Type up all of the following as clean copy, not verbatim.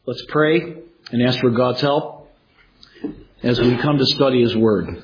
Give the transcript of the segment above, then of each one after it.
Let's pray and ask for God's help as we come to study His Word.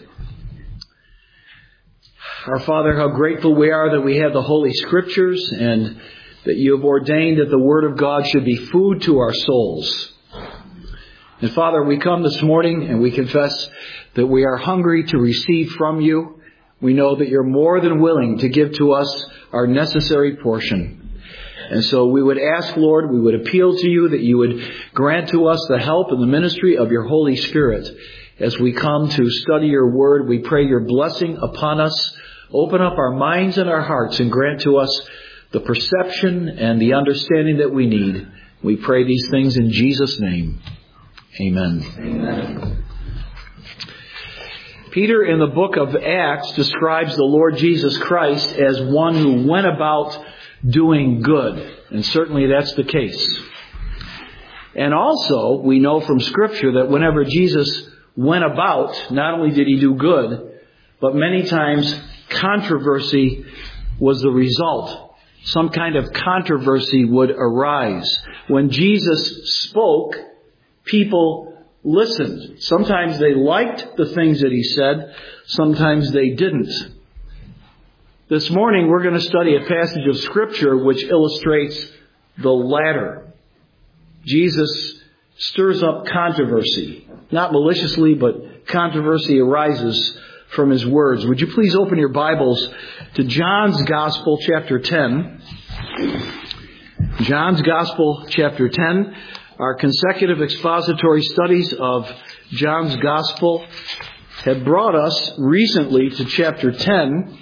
Our Father, how grateful we are that we have the Holy Scriptures and that You have ordained that the Word of God should be food to our souls. And Father, we come this morning and we confess that we are hungry to receive from You. We know that You're more than willing to give to us our necessary portion. And so we would ask, Lord, we would appeal to You that You would grant to us the help and the ministry of Your Holy Spirit. As we come to study Your Word, we pray Your blessing upon us. Open up our minds and our hearts and grant to us the perception and the understanding that we need. We pray these things in Jesus' name. Amen. Amen. Peter in the book of Acts describes the Lord Jesus Christ as one who went about doing good. And certainly that's the case. And also, we know from Scripture that whenever Jesus went about, not only did He do good, but many times controversy was the result. Some kind of controversy would arise. When Jesus spoke, people listened. Sometimes they liked the things that He said. Sometimes they didn't. This morning we're going to study a passage of Scripture which illustrates the latter. Jesus stirs up controversy. Not maliciously, but controversy arises from His words. Would you please open your Bibles to John's Gospel, chapter 10. John's Gospel, chapter 10. Our consecutive expository studies of John's Gospel have brought us recently to chapter 10,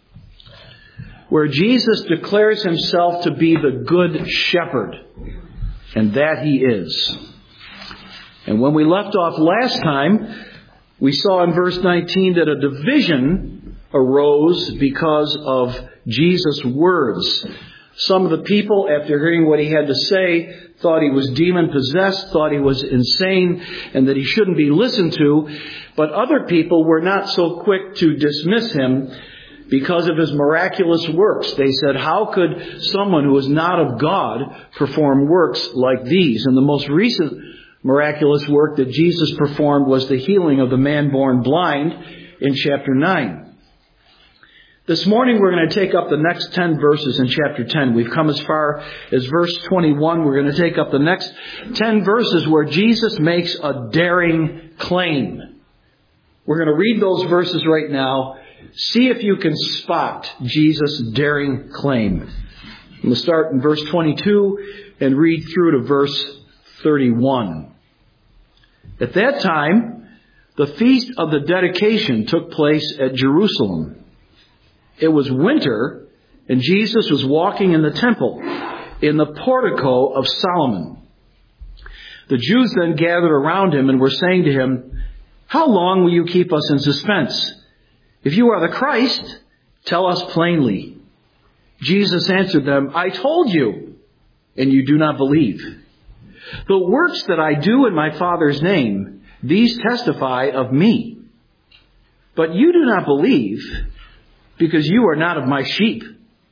where Jesus declares Himself to be the Good Shepherd, and that He is. And when we left off last time, we saw in verse 19 that a division arose because of Jesus' words. Some of the people, after hearing what He had to say, thought He was demon-possessed, thought He was insane, and that He shouldn't be listened to. But other people were not so quick to dismiss Him because of His miraculous works. They said, how could someone who is not of God perform works like these? And the most recent miraculous work that Jesus performed was the healing of the man born blind in chapter 9. This morning we're going to take up the next 10 verses in chapter 10. We've come as far as verse 21. We're going to take up the next 10 verses where Jesus makes a daring claim. We're going to read those verses right now. See if you can spot Jesus' daring claim. I'm going to start in verse 22 and read through to verse 31. At that time, the feast of the dedication took place at Jerusalem. It was winter, and Jesus was walking in the temple, in the portico of Solomon. The Jews then gathered around Him and were saying to Him, how long will you keep us in suspense? If you are the Christ, tell us plainly. Jesus answered them, I told you, and you do not believe. The works that I do in my Father's name, these testify of me. But you do not believe, because you are not of my sheep.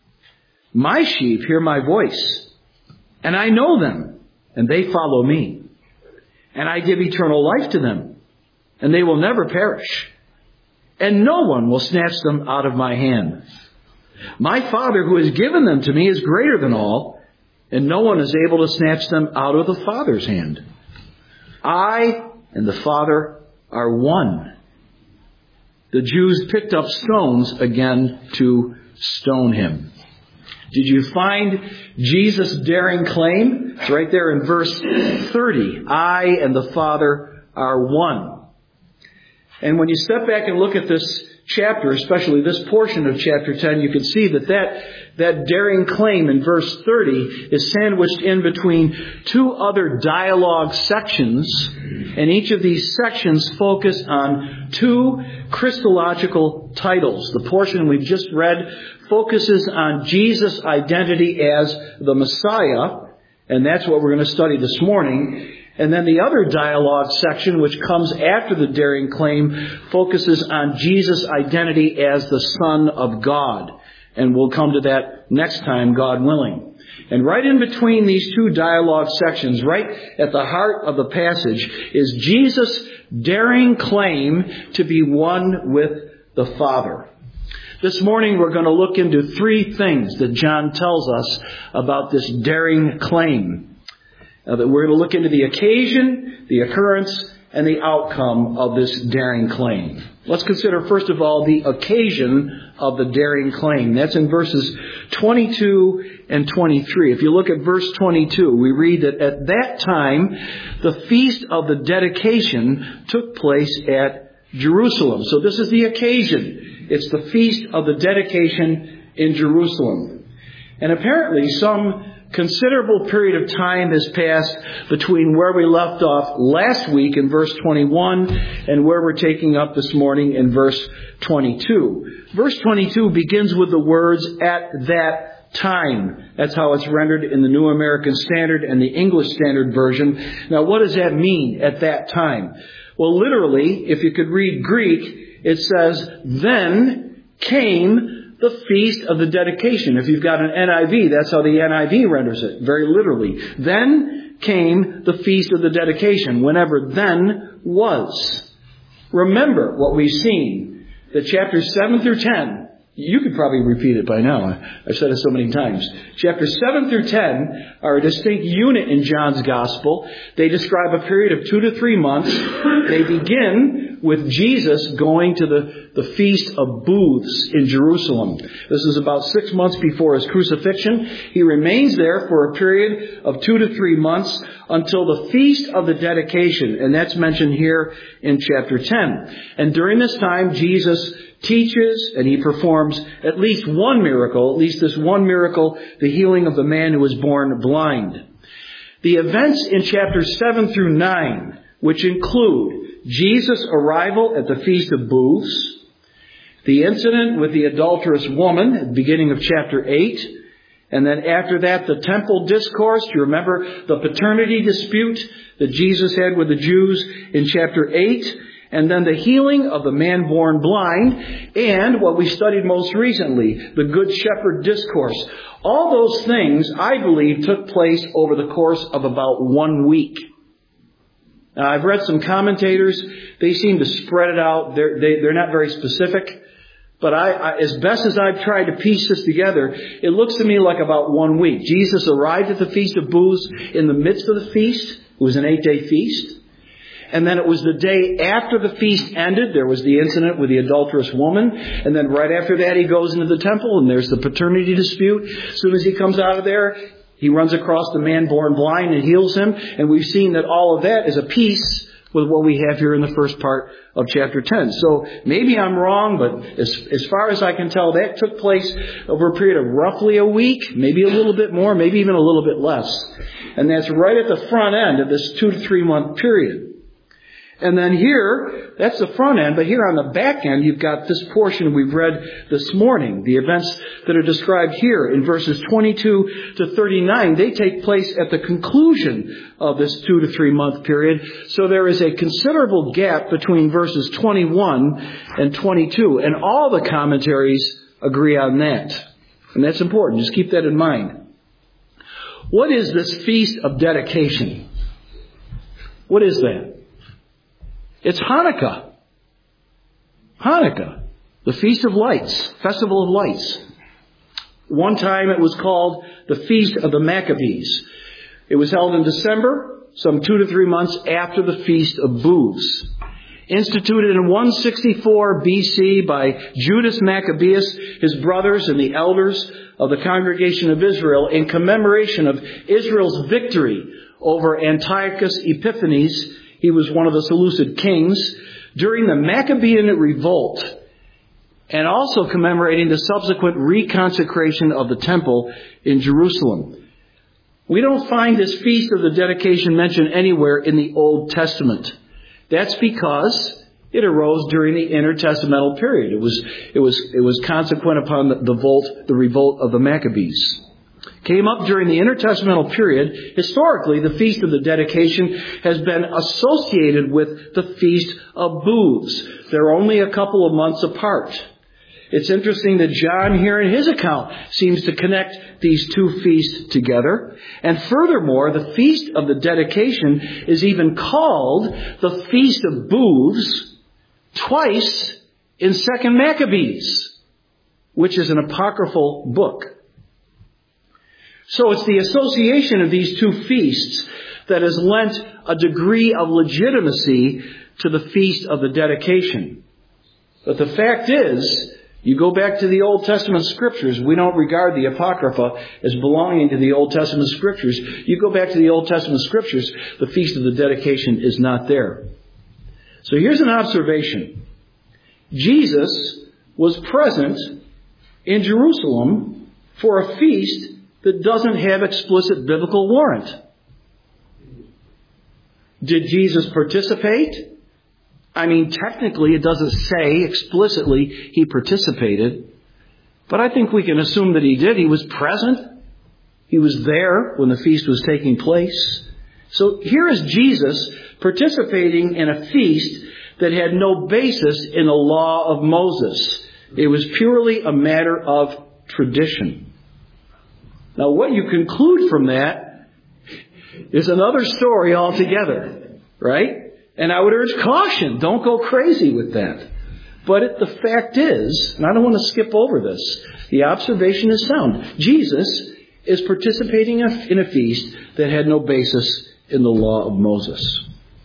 My sheep hear my voice, and I know them, and they follow me. And I give eternal life to them, and they will never perish. And no one will snatch them out of my hand. My Father who has given them to me is greater than all, and no one is able to snatch them out of the Father's hand. I and the Father are one. The Jews picked up stones again to stone Him. Did you find Jesus' daring claim? It's right there in verse 30. I and the Father are one. And when you step back and look at this chapter, especially this portion of chapter 10, you can see that daring claim in verse 30 is sandwiched in between two other dialogue sections. And each of these sections focus on two Christological titles. The portion we've just read focuses on Jesus' identity as the Messiah. And that's what we're going to study this morning. And then the other dialogue section, which comes after the daring claim, focuses on Jesus' identity as the Son of God. And we'll come to that next time, God willing. And right in between these two dialogue sections, right at the heart of the passage, is Jesus' daring claim to be one with the Father. This morning we're going to look into three things that John tells us about this daring claim. That we're going to look into the occasion, the occurrence, and the outcome of this daring claim. Let's consider, first of all, the occasion of the daring claim. That's in verses 22 and 23. If you look at verse 22, we read that at that time, the feast of the dedication took place at Jerusalem. So this is the occasion. It's the feast of the dedication in Jerusalem. And apparently some considerable period of time has passed between where we left off last week in verse 21 and where we're taking up this morning in verse 22. Verse 22 begins with the words, "at that time." That's how it's rendered in the New American Standard and the English Standard Version. Now, what does that mean, at that time? Well, literally, if you could read Greek, it says, "Then came the feast of the dedication." If you've got an NIV, that's how the NIV renders it, very literally. Then came the feast of the dedication, whenever then was. Remember what we've seen, that chapters 7 through 10, you could probably repeat it by now. I've said it so many times. Chapters 7 through 10 are a distinct unit in John's Gospel. They describe a period of 2 to 3 months. They begin with Jesus going to the Feast of Booths in Jerusalem. This is about 6 months before his crucifixion. He remains there for a period of 2 to 3 months until the Feast of the Dedication, and that's mentioned here in chapter 10. And during this time, Jesus teaches and he performs at least one miracle, the healing of the man who was born blind. The events in chapters 7 through 9, which include Jesus' arrival at the Feast of Booths, the incident with the adulterous woman at the beginning of chapter 8, and then after that, the temple discourse. You remember the paternity dispute that Jesus had with the Jews in chapter 8, and then the healing of the man born blind, and what we studied most recently, the Good Shepherd discourse. All those things, I believe, took place over the course of about 1 week. Now, I've read some commentators. They seem to spread it out. They're not very specific. But as best as I've tried to piece this together, it looks to me like about 1 week. Jesus arrived at the Feast of Booths in the midst of the feast. It was an 8-day feast. And then it was the day after the feast ended. There was the incident with the adulterous woman. And then right after that, he goes into the temple and there's the paternity dispute. As soon as he comes out of there, he runs across the man born blind and heals him. And we've seen that all of that is a piece with what we have here in the first part of chapter 10. So maybe I'm wrong, but as far as I can tell, that took place over a period of roughly a week, maybe a little bit more, maybe even a little bit less. And that's right at the front end of this 2 to 3 month period. And then here, that's the front end, but here on the back end, you've got this portion we've read this morning. The events that are described here in verses 22 to 39, they take place at the conclusion of this 2 to 3 month period. So there is a considerable gap between verses 21 and 22. And all the commentaries agree on that. And that's important. Just keep that in mind. What is this Feast of Dedication? What is that? It's Hanukkah. Hanukkah, the Feast of Lights, Festival of Lights. One time it was called the Feast of the Maccabees. It was held in December, some 2 to 3 months after the Feast of Booths. Instituted in 164 BC by Judas Maccabeus, his brothers and the elders of the congregation of Israel in commemoration of Israel's victory over Antiochus Epiphanes. He was one of the Seleucid kings during the Maccabean revolt, and also commemorating the subsequent reconsecration of the temple in Jerusalem. We don't find this Feast of the Dedication mentioned anywhere in the Old Testament. That's because it arose during the intertestamental period. It was consequent upon the revolt of the Maccabees. Came up during the intertestamental period. Historically, the Feast of the Dedication has been associated with the Feast of Booths. They're only a couple of months apart. It's interesting that John here in his account seems to connect these two feasts together. And furthermore, the Feast of the Dedication is even called the Feast of Booths twice in 2 Maccabees, which is an apocryphal book. So it's the association of these two feasts that has lent a degree of legitimacy to the Feast of the Dedication. But the fact is, you go back to the Old Testament Scriptures. We don't regard the Apocrypha as belonging to the Old Testament Scriptures. You go back to the Old Testament Scriptures, the Feast of the Dedication is not there. So here's an observation. Jesus was present in Jerusalem for a feast that doesn't have explicit biblical warrant. Did Jesus participate? I mean, technically, it doesn't say explicitly he participated. But I think we can assume that he did. He was present. He was there when the feast was taking place. So here is Jesus participating in a feast that had no basis in the law of Moses. It was purely a matter of tradition. Now, what you conclude from that is another story altogether, right? And I would urge caution. Don't go crazy with that. But the fact is, and I don't want to skip over this, the observation is sound. Jesus is participating in a feast that had no basis in the law of Moses.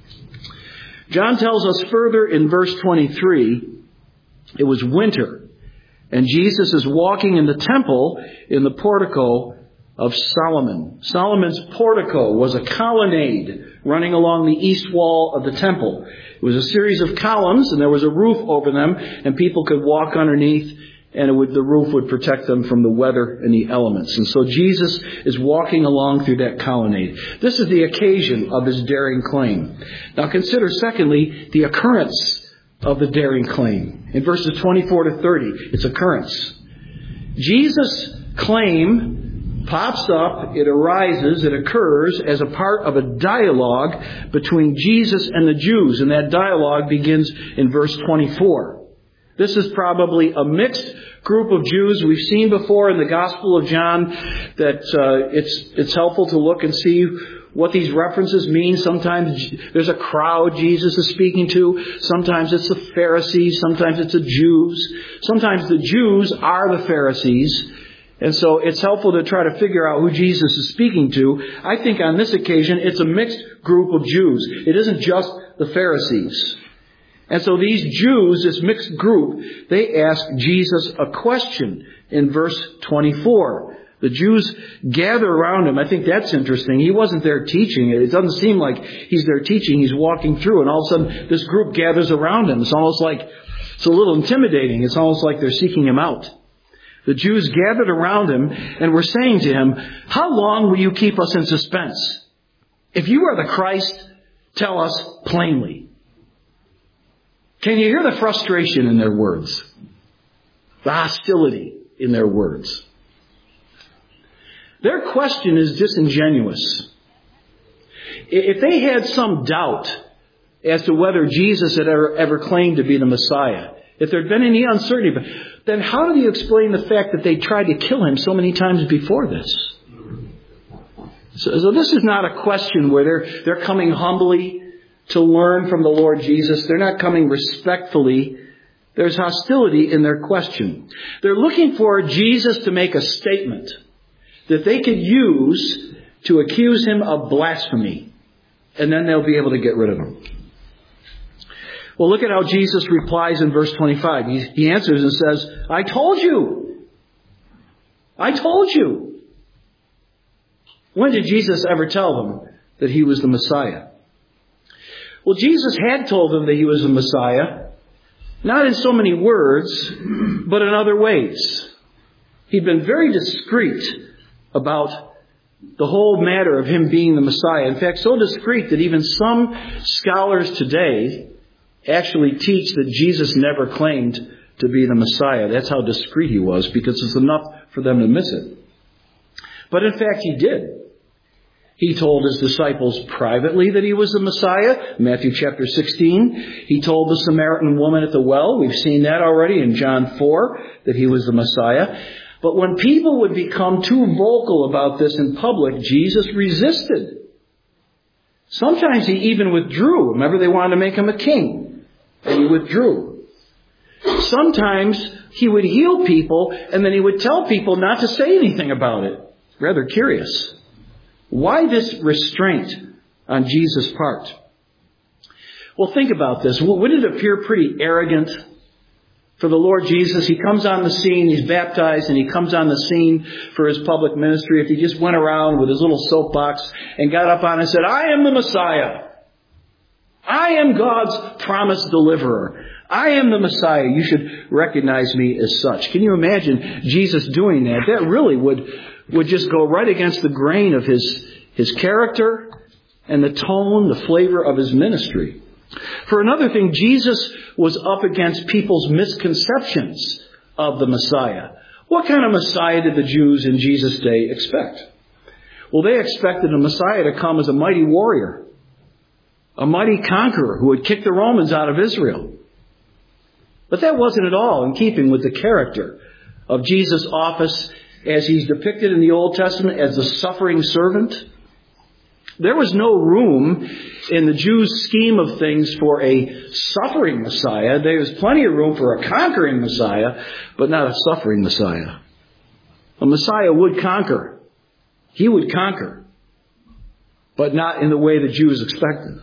John tells us further in verse 23, it was winter, and Jesus is walking in the temple in the portico of Solomon. Solomon's portico was a colonnade running along the east wall of the temple. It was a series of columns, and there was a roof over them, and people could walk underneath, and the roof would protect them from the weather and the elements. And so Jesus is walking along through that colonnade. This is the occasion of his daring claim. Now consider, secondly, the occurrence of the daring claim. In verses 24 to 30, its occurrence. Jesus' claim pops up, it arises, it occurs as a part of a dialogue between Jesus and the Jews. And that dialogue begins in verse 24. This is probably a mixed group of Jews. We've seen before in the Gospel of John that it's helpful to look and see what these references mean. Sometimes there's a crowd Jesus is speaking to. Sometimes it's the Pharisees. Sometimes it's the Jews. Sometimes the Jews are the Pharisees. And so it's helpful to try to figure out who Jesus is speaking to. I think on this occasion it's a mixed group of Jews. It isn't just the Pharisees. And so these Jews, this mixed group, they ask Jesus a question in verse 24. The Jews gather around him. I think that's interesting. He wasn't there teaching. It doesn't seem like he's there teaching. He's walking through, and all of a sudden this group gathers around him. It's almost like, it's a little intimidating. It's almost like they're seeking him out. The Jews gathered around him and were saying to him, "How long will you keep us in suspense? If you are the Christ, tell us plainly." Can you hear the frustration in their words? The hostility in their words. Their question is disingenuous. If they had some doubt as to whether Jesus had ever claimed to be the Messiah, if there had been any uncertainty, then how do you explain the fact that they tried to kill him so many times before this? So this is not a question where they're coming humbly to learn from the Lord Jesus. They're not coming respectfully. There's hostility in their question. They're looking for Jesus to make a statement that they could use to accuse him of blasphemy. And then they'll be able to get rid of him. Well, look at how Jesus replies in verse 25. He answers and says, "I told you. I told you." When did Jesus ever tell them that he was the Messiah? Well, Jesus had told them that he was the Messiah, not in so many words, but in other ways. He'd been very discreet about the whole matter of him being the Messiah. In fact, so discreet that even some scholars today actually teach that Jesus never claimed to be the Messiah. That's how discreet he was, because it's enough for them to miss it. But in fact, he did. He told his disciples privately that he was the Messiah, Matthew chapter 16. He told the Samaritan woman at the well, we've seen that already in John 4, that he was the Messiah. But when people would become too vocal about this in public, Jesus resisted. Sometimes he even withdrew. Remember, they wanted to make him a king, and he withdrew. Sometimes he would heal people, and then he would tell people not to say anything about it. Rather curious. Why this restraint on Jesus' part? Well, think about this. Wouldn't it appear pretty arrogant for the Lord Jesus? He comes on the scene, he's baptized, and he comes on the scene for his public ministry. If he just went around with his little soapbox and got up on and said, I am the Messiah. I am God's promised deliverer. I am the Messiah. You should recognize me as such. Can you imagine Jesus doing that? That really would just go right against the grain of his character and the tone, the flavor of his ministry. For another thing, Jesus was up against people's misconceptions of the Messiah. What kind of Messiah did the Jews in Jesus' day expect? Well, they expected a Messiah to come as a mighty warrior, a mighty conqueror who would kick the Romans out of Israel. But that wasn't at all in keeping with the character of Jesus' office as he's depicted in the Old Testament as the suffering servant. There was no room in the Jews' scheme of things for a suffering Messiah. There was plenty of room for a conquering Messiah, but not a suffering Messiah. A Messiah would conquer. He would conquer, but not in the way the Jews expected.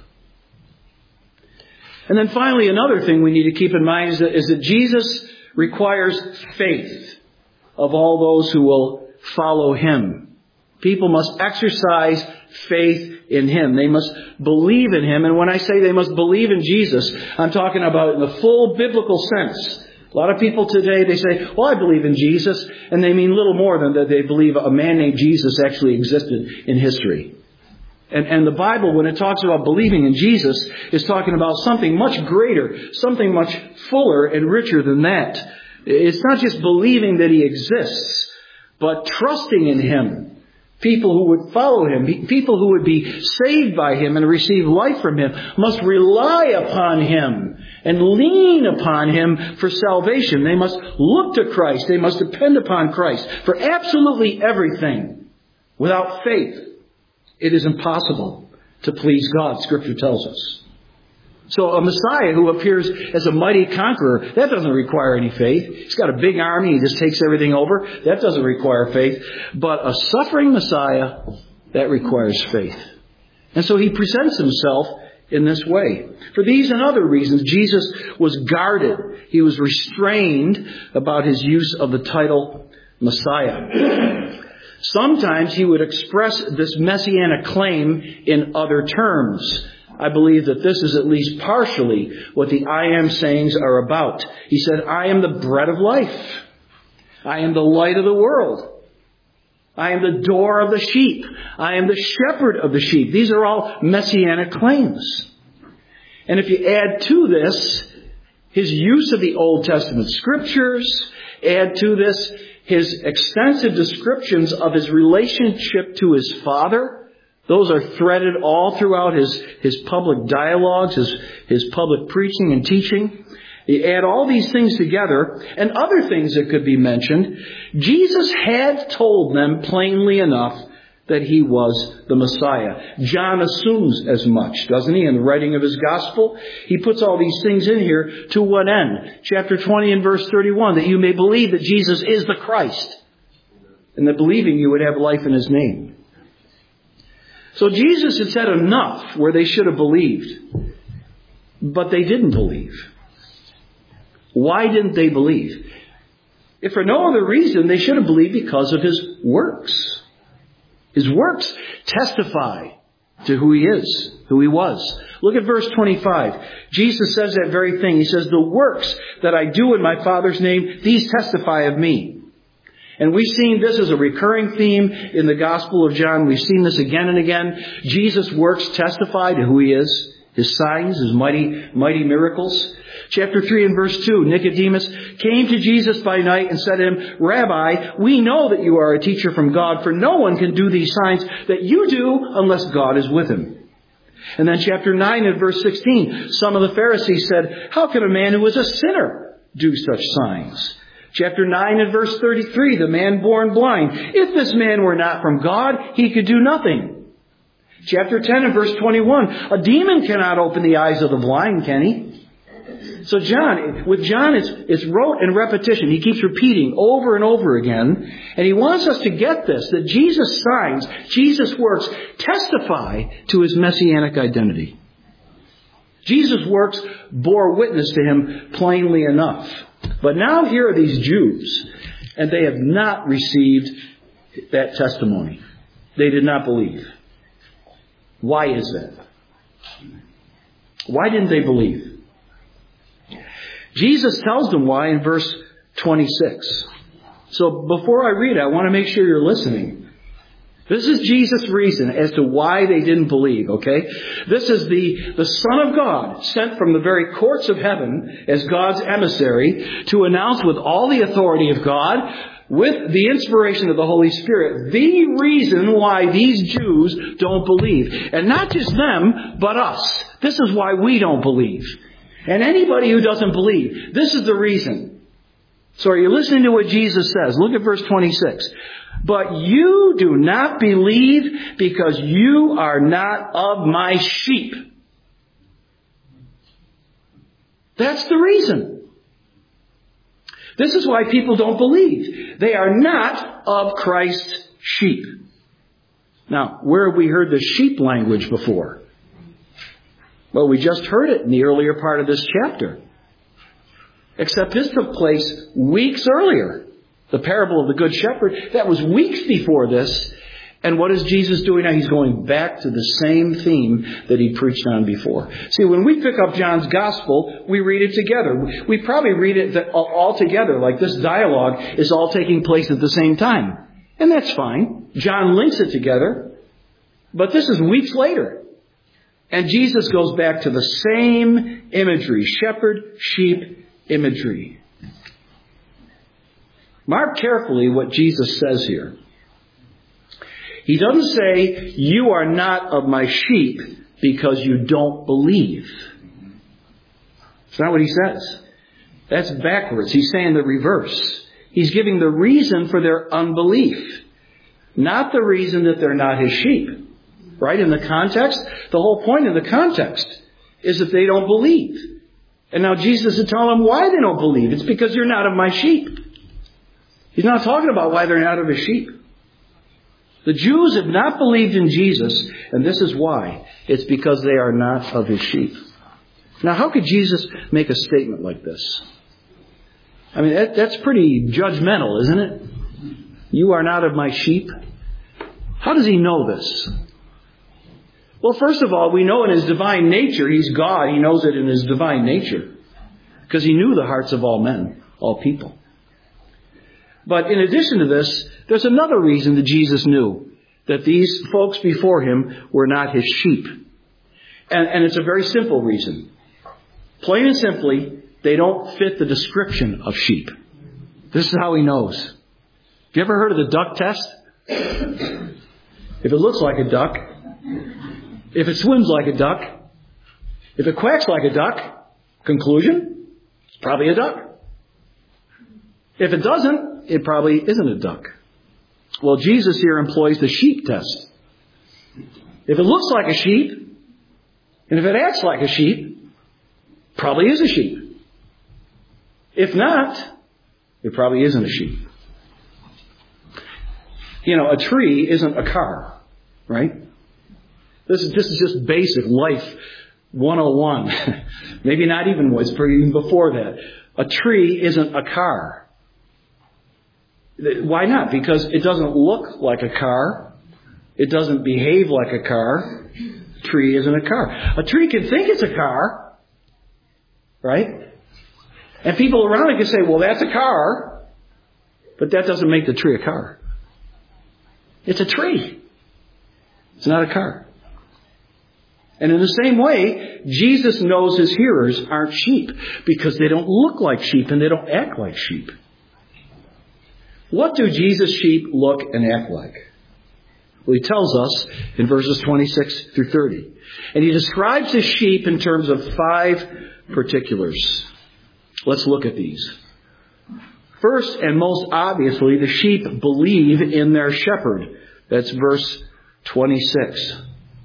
And then finally, another thing we need to keep in mind is that Jesus requires faith of all those who will follow him. People must exercise faith in him. They must believe in him. And when I say they must believe in Jesus, I'm talking about in the full biblical sense. A lot of people today, they say, well, I believe in Jesus. And they mean little more than that they believe a man named Jesus actually existed in history. And the Bible, when it talks about believing in Jesus, is talking about something much greater, something much fuller and richer than that. It's not just believing that he exists, but trusting in him. People who would follow him, people who would be saved by him and receive life from him, must rely upon him and lean upon him for salvation. They must look to Christ. They must depend upon Christ for absolutely everything. Without faith, it is impossible to please God, Scripture tells us. So a Messiah who appears as a mighty conqueror, that doesn't require any faith. He's got a big army, he just takes everything over. That doesn't require faith. But a suffering Messiah, that requires faith. And so he presents himself in this way. For these and other reasons, Jesus was guarded. He was restrained about his use of the title Messiah. Sometimes he would express this messianic claim in other terms. I believe that this is at least partially what the I am sayings are about. He said, I am the bread of life. I am the light of the world. I am the door of the sheep. I am the shepherd of the sheep. These are all messianic claims. And if you add to this his use of the Old Testament scriptures, add to this his extensive descriptions of his relationship to his Father, those are threaded all throughout his public dialogues, his public preaching and teaching. You add all these things together and other things that could be mentioned. Jesus had told them plainly enough that he was the Messiah. John assumes as much, doesn't he, in the writing of his gospel? He puts all these things in here to what end? Chapter 20 and verse 31, that you may believe that Jesus is the Christ, and that believing you would have life in his name. So Jesus had said enough where they should have believed, but they didn't believe. Why didn't they believe? If for no other reason, they should have believed because of his works. His works testify to who he is, who he was. Look at verse 25. Jesus says that very thing. He says, the works that I do in my Father's name, these testify of me. And we've seen this as a recurring theme in the Gospel of John. We've seen this again and again. Jesus' works testify to who he is. His signs, His mighty miracles. Chapter 3 and verse 2, Nicodemus came to Jesus by night and said to Him, Rabbi, we know that you are a teacher from God, for no one can do these signs that you do unless God is with him. And then chapter 9 and verse 16, some of the Pharisees said, how can a man who is a sinner do such signs? Chapter 9 and verse 33, the man born blind. If this man were not from God, he could do nothing. Chapter 10 and verse 21, a demon cannot open the eyes of the blind, can he? So with John, it's rote and repetition. He keeps repeating over and over again. And he wants us to get this, that Jesus' signs, Jesus' works testify to His messianic identity. Jesus' works bore witness to Him plainly enough. But now here are these Jews, and they have not received that testimony. They did not believe. Why is that? Why didn't they believe? Jesus tells them why in verse 26. So before I read it, I want to make sure you're listening. This is Jesus' reason as to why they didn't believe, okay? This is the Son of God sent from the very courts of heaven as God's emissary to announce with all the authority of God, with the inspiration of the Holy Spirit, the reason why these Jews don't believe. And not just them, but us. This is why we don't believe. And anybody who doesn't believe, this is the reason. So are you listening to what Jesus says? Look at verse 26. But you do not believe because you are not of my sheep. That's the reason. This is why people don't believe. They are not of Christ's sheep. Now, where have we heard the sheep language before? Well, we just heard it in the earlier part of this chapter. Except this took place weeks earlier. The parable of the Good Shepherd, that was weeks before this. And what is Jesus doing now? He's going back to the same theme that He preached on before. See, when we pick up John's Gospel, we read it together. We probably read it all together, like this dialogue is all taking place at the same time. And that's fine. John links it together. But this is weeks later. And Jesus goes back to the same imagery, shepherd-sheep imagery. Mark carefully what Jesus says here. He doesn't say, you are not of my sheep because you don't believe. It's not what He says. That's backwards. He's saying the reverse. He's giving the reason for their unbelief, not the reason that they're not His sheep. Right? In the context, the whole point of the context is that they don't believe. And now Jesus is telling them why they don't believe. It's because you're not of my sheep. He's not talking about why they're not of His sheep. The Jews have not believed in Jesus, and this is why. It's because they are not of His sheep. Now, how could Jesus make a statement like this? I mean, that's pretty judgmental, isn't it? You are not of my sheep. How does He know this? Well, first of all, we know in His divine nature, He's God. He knows it in His divine nature. Because He knew the hearts of all men, all people. But in addition to this, there's another reason that Jesus knew that these folks before Him were not His sheep. And it's a very simple reason. Plain and simply, they don't fit the description of sheep. This is how He knows. Have you ever heard of the duck test? If it looks like a duck, if it swims like a duck, if it quacks like a duck, conclusion, it's probably a duck. If it doesn't, it probably isn't a duck. Well, Jesus here employs the sheep test. If it looks like a sheep, and if it acts like a sheep, probably is a sheep. If not, it probably isn't a sheep. You know, a tree isn't a car, right? This is just basic life 101. Maybe not even before that. A tree isn't a car. Why not? Because it doesn't look like a car. It doesn't behave like a car. A tree isn't a car. A tree can think it's a car, right? And people around it can say, well, that's a car. But that doesn't make the tree a car. It's a tree. It's not a car. And in the same way, Jesus knows his hearers aren't sheep because they don't look like sheep and they don't act like sheep. What do Jesus' sheep look and act like? Well, he tells us in verses 26 through 30. And he describes his sheep in terms of 5 particulars. Let's look at these. First and most obviously, the sheep believe in their shepherd. That's verse 26.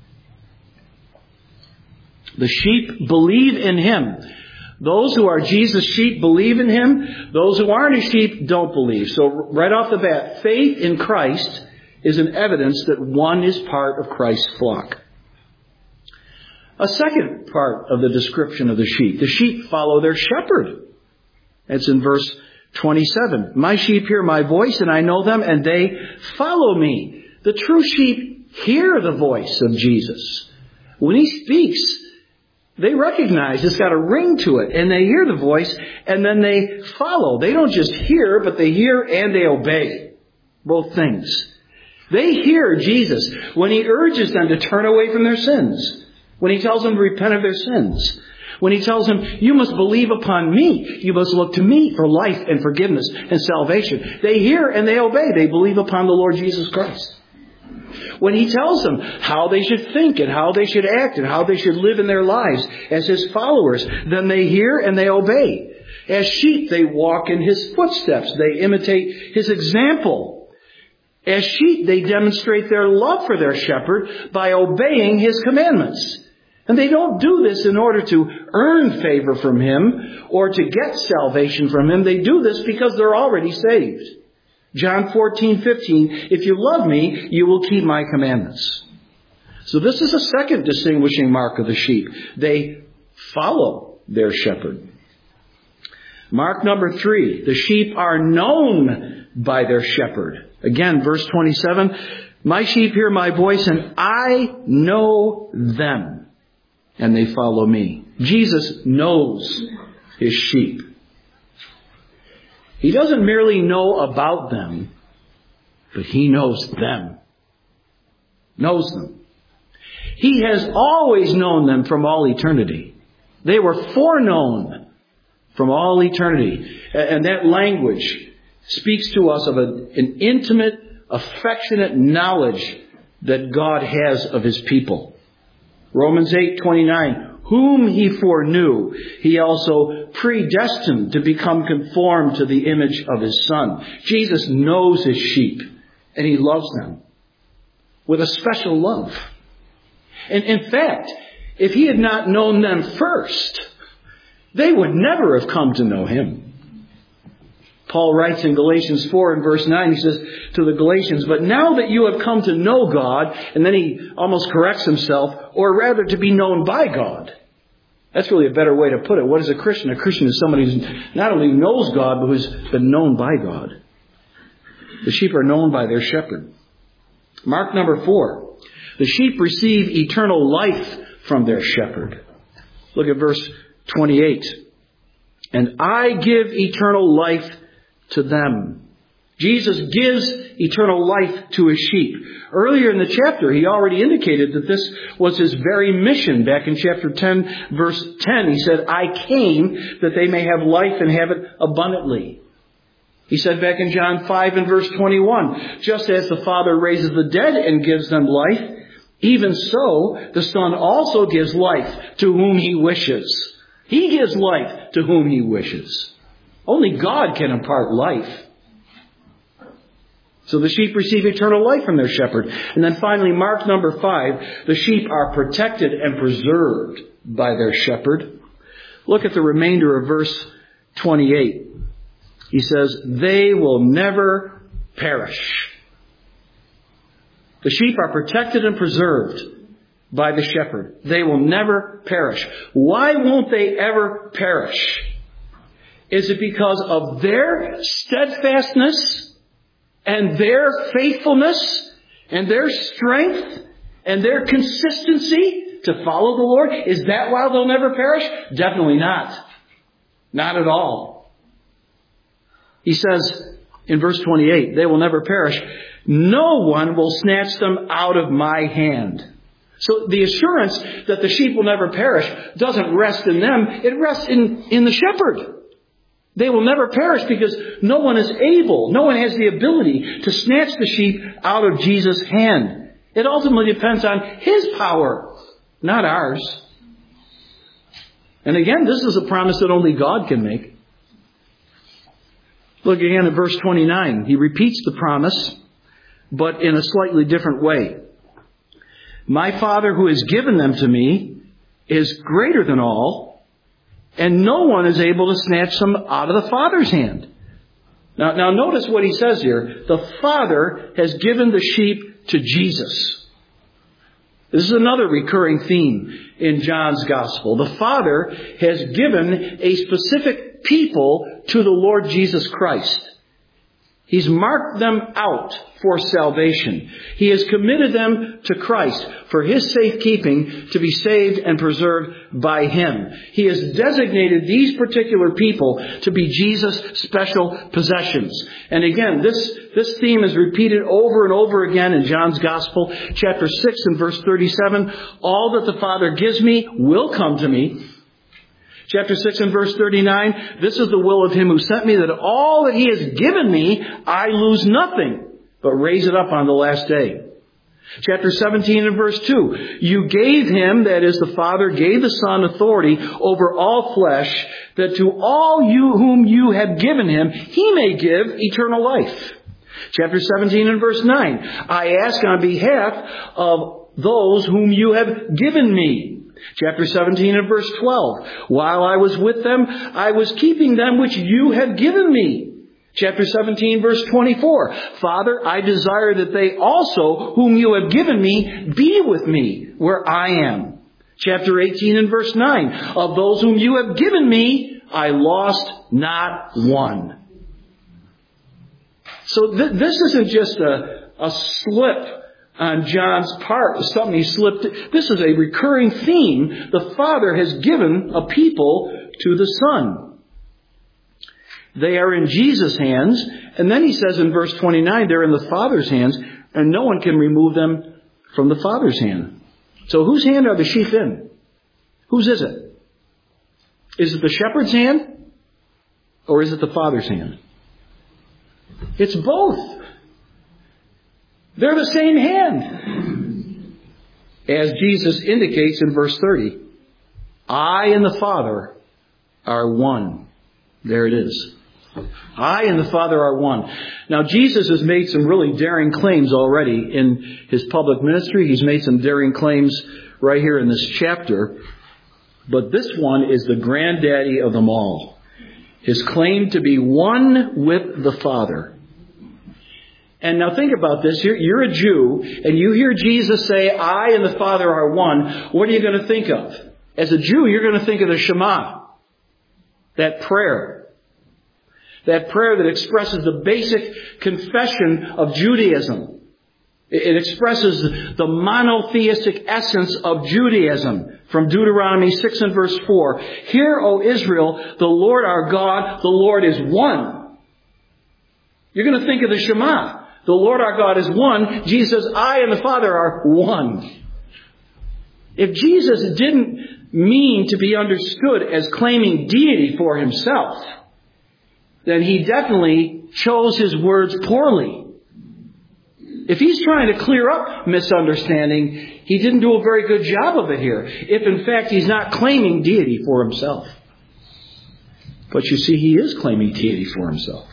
The sheep believe in him. Those who are Jesus' sheep believe in him. Those who aren't his sheep don't believe. So right off the bat, faith in Christ is an evidence that one is part of Christ's flock. A second part of the description of the sheep. The sheep follow their shepherd. That's in verse 27. My sheep hear my voice, and I know them, and they follow me. The true sheep hear the voice of Jesus. When he speaks, they recognize it's got a ring to it, and they hear the voice, and then they follow. They don't just hear, but they hear and they obey. Both things. They hear Jesus when he urges them to turn away from their sins. When he tells them to repent of their sins. When he tells them, you must believe upon me. You must look to me for life and forgiveness and salvation. They hear and they obey. They believe upon the Lord Jesus Christ. When he tells them how they should think and how they should act and how they should live in their lives as his followers, then they hear and they obey. As sheep, they walk in his footsteps. They imitate his example. As sheep, they demonstrate their love for their shepherd by obeying his commandments. And they don't do this in order to earn favor from him or to get salvation from him. They do this because they're already saved. John 14:15, if you love me, you will keep my commandments. So this is a second distinguishing mark of the sheep. They follow their shepherd. Mark number 3, the sheep are known by their shepherd. Again, verse 27, my sheep hear my voice and I know them and they follow me. Jesus knows his sheep. He doesn't merely know about them, but he knows them. Knows them. He has always known them from all eternity. They were foreknown from all eternity. And that language speaks to us of an intimate, affectionate knowledge that God has of his people. Romans 8:29. Whom he foreknew, he also predestined to become conformed to the image of his Son. Jesus knows his sheep, and he loves them with a special love. And in fact, if he had not known them first, they would never have come to know him. Paul writes in Galatians 4 and verse 9, he says to the Galatians, but now that you have come to know God, and then he almost corrects himself, or rather to be known by God. That's really a better way to put it. What is a Christian? A Christian is somebody who not only knows God, but who's been known by God. The sheep are known by their shepherd. Mark number 4. The sheep receive eternal life from their shepherd. Look at verse 28. And I give eternal life to them. Jesus gives eternal life to his sheep. Earlier in the chapter, he already indicated that this was his very mission. Back in chapter 10, verse 10, he said, I came that they may have life and have it abundantly. He said back in John 5 and verse 21, just as the Father raises the dead and gives them life, even so the Son also gives life to whom he wishes. He gives life to whom he wishes. Only God can impart life. So the sheep receive eternal life from their shepherd. And then finally, Mark number 5, the sheep are protected and preserved by their shepherd. Look at the remainder of verse 28. He says, they will never perish. The sheep are protected and preserved by the shepherd. They will never perish. Why won't they ever perish? Is it because of their steadfastness and their faithfulness and their strength and their consistency to follow the Lord? Is that why they'll never perish? Definitely not. Not at all. He says in verse 28, they will never perish. No one will snatch them out of my hand. So the assurance that the sheep will never perish doesn't rest in them. It rests in the shepherd. They will never perish because no one is able, no one has the ability to snatch the sheep out of Jesus' hand. It ultimately depends on His power, not ours. And again, this is a promise that only God can make. Look again at verse 29. He repeats the promise, but in a slightly different way. My Father who has given them to me is greater than all, and no one is able to snatch them out of the Father's hand. Now notice what he says here. The Father has given the sheep to Jesus. This is another recurring theme in John's Gospel. The Father has given a specific people to the Lord Jesus Christ. He's marked them out for salvation. He has committed them to Christ for His safekeeping to be saved and preserved by Him. He has designated these particular people to be Jesus' special possessions. And again, this theme is repeated over and over again in John's Gospel, chapter 6 and verse 37. All that the Father gives me will come to me. Chapter 6 and verse 39, this is the will of Him who sent me, that all that He has given me, I lose nothing, but raise it up on the last day. Chapter 17 and verse 2, you gave Him, that is the Father, gave the Son authority over all flesh, that to all you whom you have given Him, He may give eternal life. Chapter 17 and verse 9, I ask on behalf of those whom you have given me. Chapter 17 and verse 12. While I was with them, I was keeping them which you have given me. Chapter 17 verse 24. Father, I desire that they also, whom you have given me, be with me where I am. Chapter 18 and verse 9. Of those whom you have given me, I lost not one. So this isn't just a slip on John's part, something he slipped. This is a recurring theme. The Father has given a people to the Son. They are in Jesus' hands. And then he says in verse 29, they're in the Father's hands, and no one can remove them from the Father's hand. So whose hand are the sheep in? Whose is it? Is it the shepherd's hand? Or is it the Father's hand? It's both. They're the same hand. As Jesus indicates in verse 30, I and the Father are one. There it is. I and the Father are one. Now, Jesus has made some really daring claims already in His public ministry. He's made some daring claims right here in this chapter. But this one is the granddaddy of them all. His claim to be one with the Father. And now think about this. You're a Jew, and you hear Jesus say, I and the Father are one. What are you going to think of? As a Jew, you're going to think of the Shema. That prayer. That prayer that expresses the basic confession of Judaism. It expresses the monotheistic essence of Judaism. From Deuteronomy 6 and verse 4. Hear, O Israel, the Lord our God, the Lord is one. You're going to think of the Shema. The Lord our God is one. Jesus says, I and the Father are one. If Jesus didn't mean to be understood as claiming deity for Himself, then He definitely chose His words poorly. If He's trying to clear up misunderstanding, He didn't do a very good job of it here. If in fact He's not claiming deity for Himself. But you see, He is claiming deity for Himself.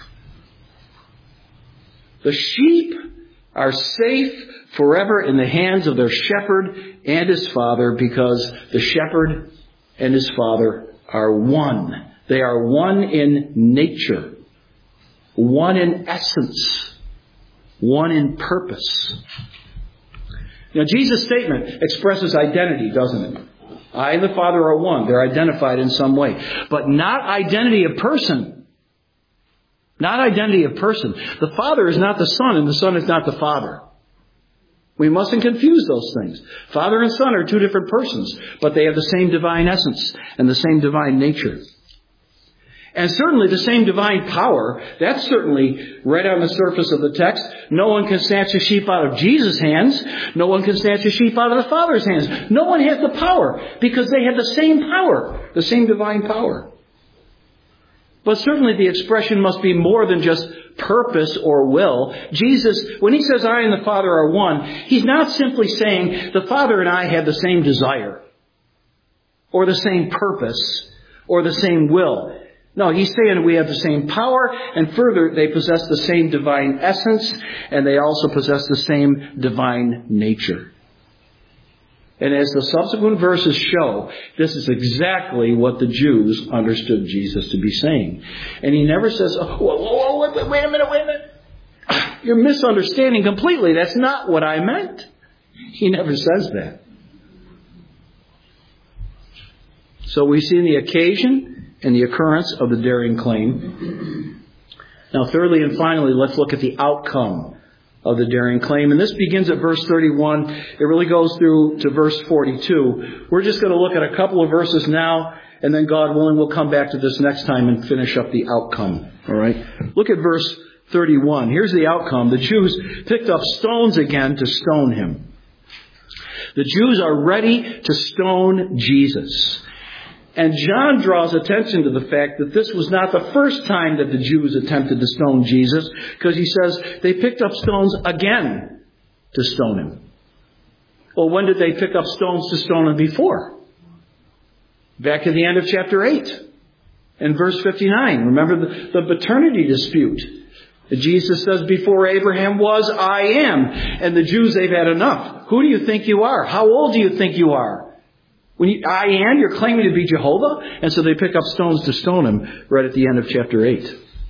The sheep are safe forever in the hands of their shepherd and his Father, because the shepherd and his Father are one. They are one in nature, one in essence, one in purpose. Now, Jesus' statement expresses identity, doesn't it? I and the Father are one. They're identified in some way. But not identity of person. Not identity of person. The Father is not the Son, and the Son is not the Father. We mustn't confuse those things. Father and Son are two different persons, but they have the same divine essence and the same divine nature. And certainly the same divine power, that's certainly right on the surface of the text. No one can snatch a sheep out of Jesus' hands. No one can snatch a sheep out of the Father's hands. No one has the power because they have the same power, the same divine power. But certainly the expression must be more than just purpose or will. Jesus, when he says I and the Father are one, he's not simply saying the Father and I have the same desire or the same purpose or the same will. No, he's saying we have the same power, and further, they possess the same divine essence, and they also possess the same divine nature. And as the subsequent verses show, this is exactly what the Jews understood Jesus to be saying. And he never says, wait a minute. You're misunderstanding completely. That's not what I meant. He never says that. So we see the occasion and the occurrence of the daring claim. Now, thirdly and finally, let's look at the outcome of the daring claim. And this begins at verse 31. It really goes through to verse 42. We're just going to look at a couple of verses now, and then God willing, we'll come back to this next time and finish up the outcome. All right? Look at verse 31. Here's the outcome. The Jews picked up stones again to stone him. The Jews are ready to stone Jesus. And John draws attention to the fact that this was not the first time that the Jews attempted to stone Jesus, because he says they picked up stones again to stone him. Well, when did they pick up stones to stone him before? Back at the end of chapter 8 and verse 59. Remember the paternity dispute. Jesus says, before Abraham was, I am. And the Jews, they've had enough. Who do you think you are? How old do you think you are? You're claiming to be Jehovah? And so they pick up stones to stone him right at the end of chapter 8.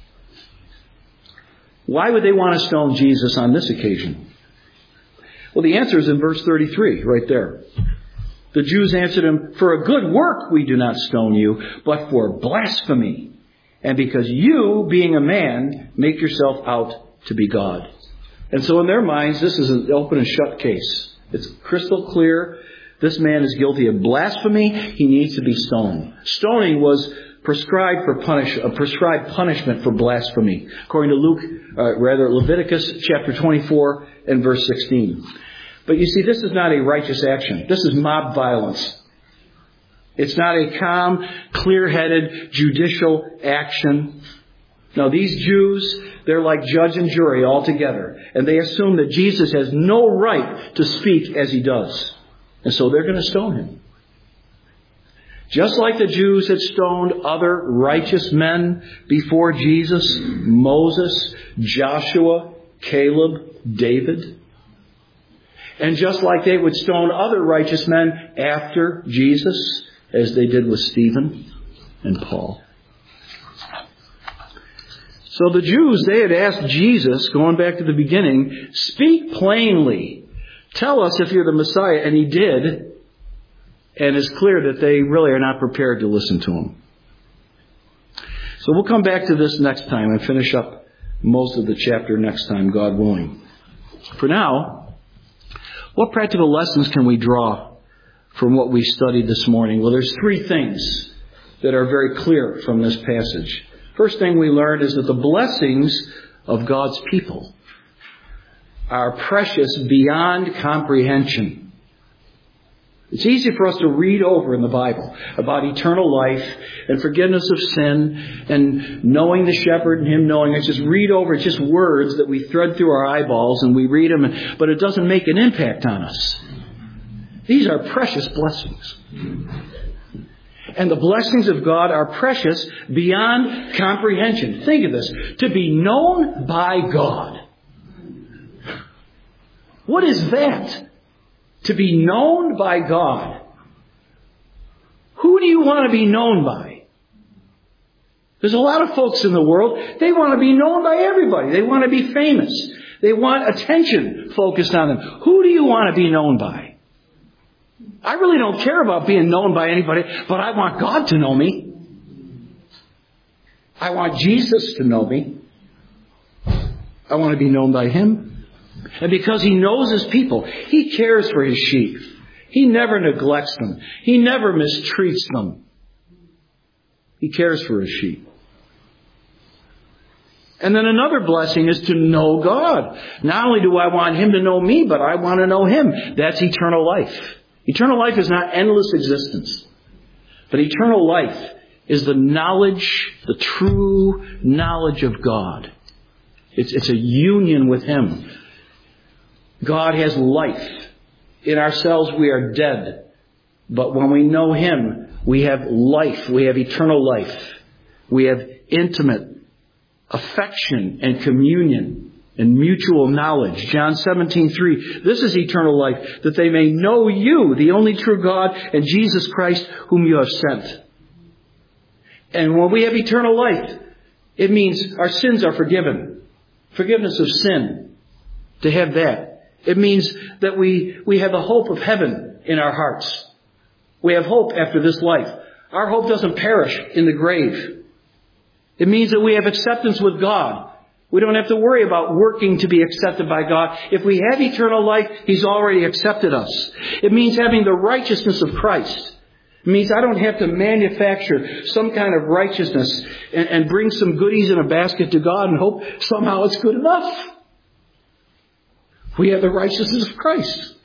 Why would they want to stone Jesus on this occasion? Well, the answer is in verse 33, right there. The Jews answered him, for a good work we do not stone you, but for blasphemy. And because you, being a man, make yourself out to be God. And so in their minds, this is an open and shut case. It's crystal clear. This man is guilty of blasphemy. He needs to be stoned. Stoning was prescribed punishment for blasphemy, according to Leviticus chapter 24 and verse 16. But you see, this is not a righteous action. This is mob violence. It's not a calm, clear-headed, judicial action. Now, these Jews, they're like judge and jury all together, and they assume that Jesus has no right to speak as he does. And so they're going to stone him. Just like the Jews had stoned other righteous men before Jesus, Moses, Joshua, Caleb, David. And just like they would stone other righteous men after Jesus, as they did with Stephen and Paul. So the Jews, they had asked Jesus, going back to the beginning, speak plainly. Tell us if you're the Messiah. And he did. And it's clear that they really are not prepared to listen to him. So we'll come back to this next time and finish up most of the chapter next time, God willing. For now, what practical lessons can we draw from what we studied this morning? Well, there's three things that are very clear from this passage. First thing we learned is that the blessings of God's people are precious beyond comprehension. It's easy for us to read over in the Bible about eternal life and forgiveness of sin and knowing the shepherd and him knowing us. Just read over. It's just words that we thread through our eyeballs and we read them, but it doesn't make an impact on us. These are precious blessings. And the blessings of God are precious beyond comprehension. Think of this. To be known by God. What is that? To be known by God. Who do you want to be known by? There's a lot of folks in the world, they want to be known by everybody. They want to be famous. They want attention focused on them. Who do you want to be known by? I really don't care about being known by anybody, but I want God to know me. I want Jesus to know me. I want to be known by him. And because he knows his people, he cares for his sheep. He never neglects them. He never mistreats them. He cares for his sheep. And then another blessing is to know God. Not only do I want Him to know me, but I want to know Him. That's eternal life. Eternal life is not endless existence. But eternal life is the knowledge, the true knowledge of God. It's a union with Him. God has life. In ourselves we are dead. But when we know Him, we have life. We have eternal life. We have intimate affection and communion and mutual knowledge. John 17:3. This is eternal life, that they may know you, the only true God, and Jesus Christ, whom you have sent. And when we have eternal life, it means our sins are forgiven. Forgiveness of sin. To have that. It means that we have the hope of heaven in our hearts. We have hope after this life. Our hope doesn't perish in the grave. It means that we have acceptance with God. We don't have to worry about working to be accepted by God. If we have eternal life, He's already accepted us. It means having the righteousness of Christ. It means I don't have to manufacture some kind of righteousness and bring some goodies in a basket to God and hope somehow it's good enough. We have the righteousness of Christ.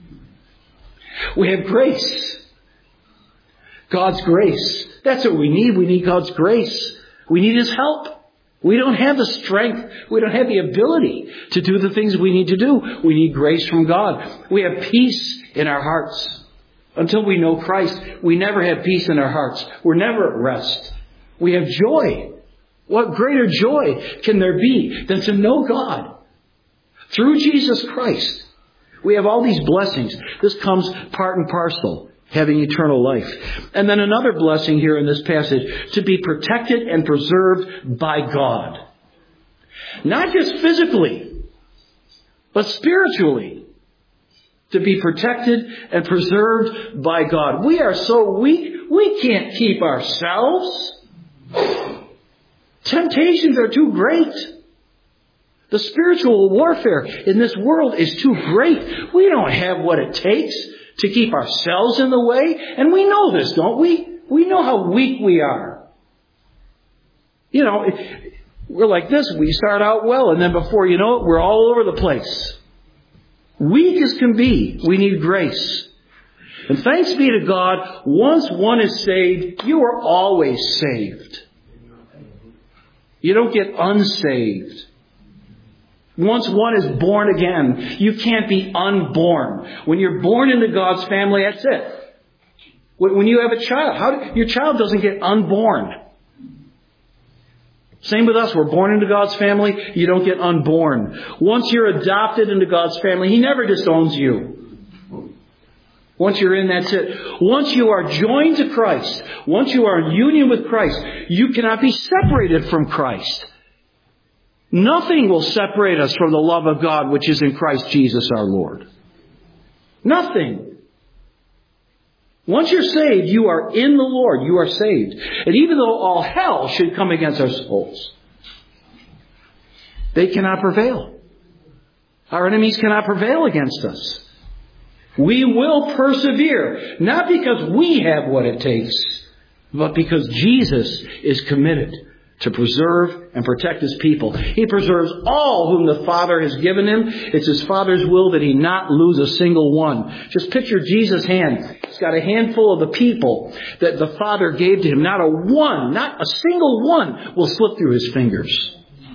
We have grace. God's grace. That's what we need. We need God's grace. We need His help. We don't have the strength. We don't have the ability to do the things we need to do. We need grace from God. We have peace in our hearts. Until we know Christ, we never have peace in our hearts. We're never at rest. We have joy. What greater joy can there be than to know God? Through Jesus Christ. We have all these blessings. This comes part and parcel. Having eternal life. And then another blessing here in this passage, to be protected and preserved by God. Not just physically, but spiritually. To be protected and preserved by God. We are so weak, we can't keep ourselves. Temptations are too great. The spiritual warfare in this world is too great. We don't have what it takes to keep ourselves in the way. And we know this, don't we? We know how weak we are. You know, we're like this. We start out well, and then before you know it, we're all over the place. Weak as can be, we need grace. And thanks be to God, once one is saved, you are always saved. You don't get unsaved. Once one is born again, you can't be unborn. When you're born into God's family, that's it. When you have a child, your child doesn't get unborn. Same with us. We're born into God's family. You don't get unborn. Once you're adopted into God's family, He never disowns you. Once you're in, that's it. Once you are joined to Christ, once you are in union with Christ, you cannot be separated from Christ. Nothing will separate us from the love of God which is in Christ Jesus our Lord. Nothing. Once you're saved, you are in the Lord. You are saved. And even though all hell should come against our souls, they cannot prevail. Our enemies cannot prevail against us. We will persevere, not because we have what it takes, but because Jesus is committed to preserve and protect His people. He preserves all whom the Father has given Him. It's His Father's will that He not lose a single one. Just picture Jesus' hand. He's got a handful of the people that the Father gave to Him. Not a single one will slip through His fingers.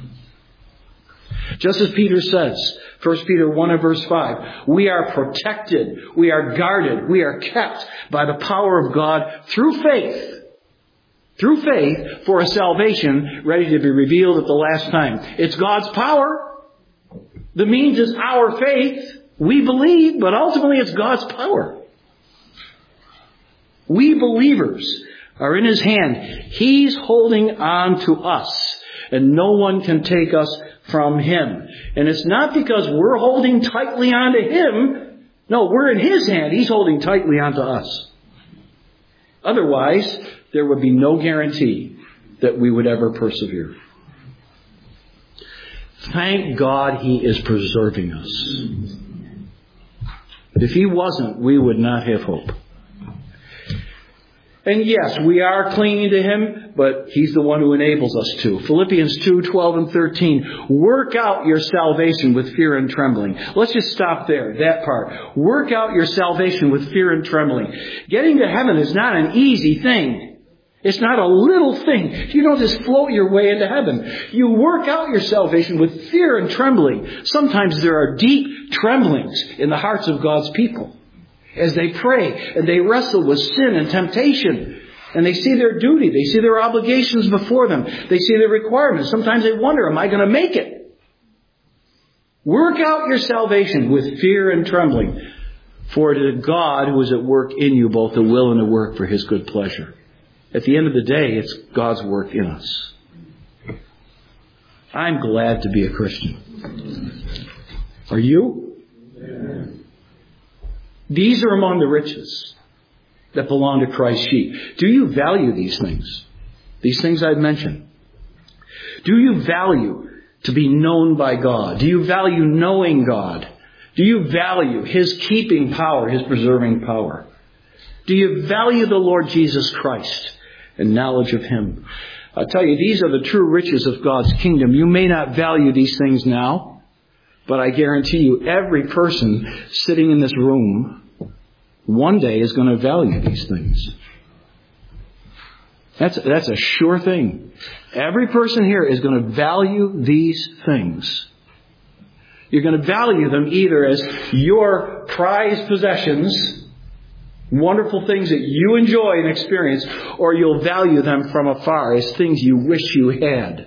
Just as Peter says, 1 Peter 1 and verse 5, we are protected, we are guarded, we are kept by the power of God through faith. Through faith for a salvation ready to be revealed at the last time. It's God's power. The means is our faith. We believe, but ultimately it's God's power. We believers are in His hand. He's holding on to us, and no one can take us from Him. And it's not because we're holding tightly onto Him. No, we're in His hand. He's holding tightly onto us. Otherwise, there would be no guarantee that we would ever persevere. Thank God He is preserving us. If He wasn't, we would not have hope. And yes, we are clinging to Him, but He's the one who enables us to. Philippians 2:12 and 13. Work out your salvation with fear and trembling. Let's just stop there, that part. Work out your salvation with fear and trembling. Getting to heaven is not an easy thing. It's not a little thing. You don't just float your way into heaven. You work out your salvation with fear and trembling. Sometimes there are deep tremblings in the hearts of God's people as they pray and they wrestle with sin and temptation. And they see their duty. They see their obligations before them. They see their requirements. Sometimes they wonder, am I going to make it? Work out your salvation with fear and trembling. For it is God who is at work in you, both to will and to work for His good pleasure. At the end of the day, it's God's work in us. I'm glad to be a Christian. Are you? These are among the riches that belong to Christ's sheep. Do you value these things? These things I've mentioned. Do you value to be known by God? Do you value knowing God? Do you value His keeping power, His preserving power? Do you value the Lord Jesus Christ and knowledge of Him? I'll tell you, these are the true riches of God's kingdom. You may not value these things now, but I guarantee you every person sitting in this room one day is going to value these things. That's a sure thing. Every person here is going to value these things. You're going to value them either as your prized possessions, wonderful things that you enjoy and experience, or you'll value them from afar as things you wish you had.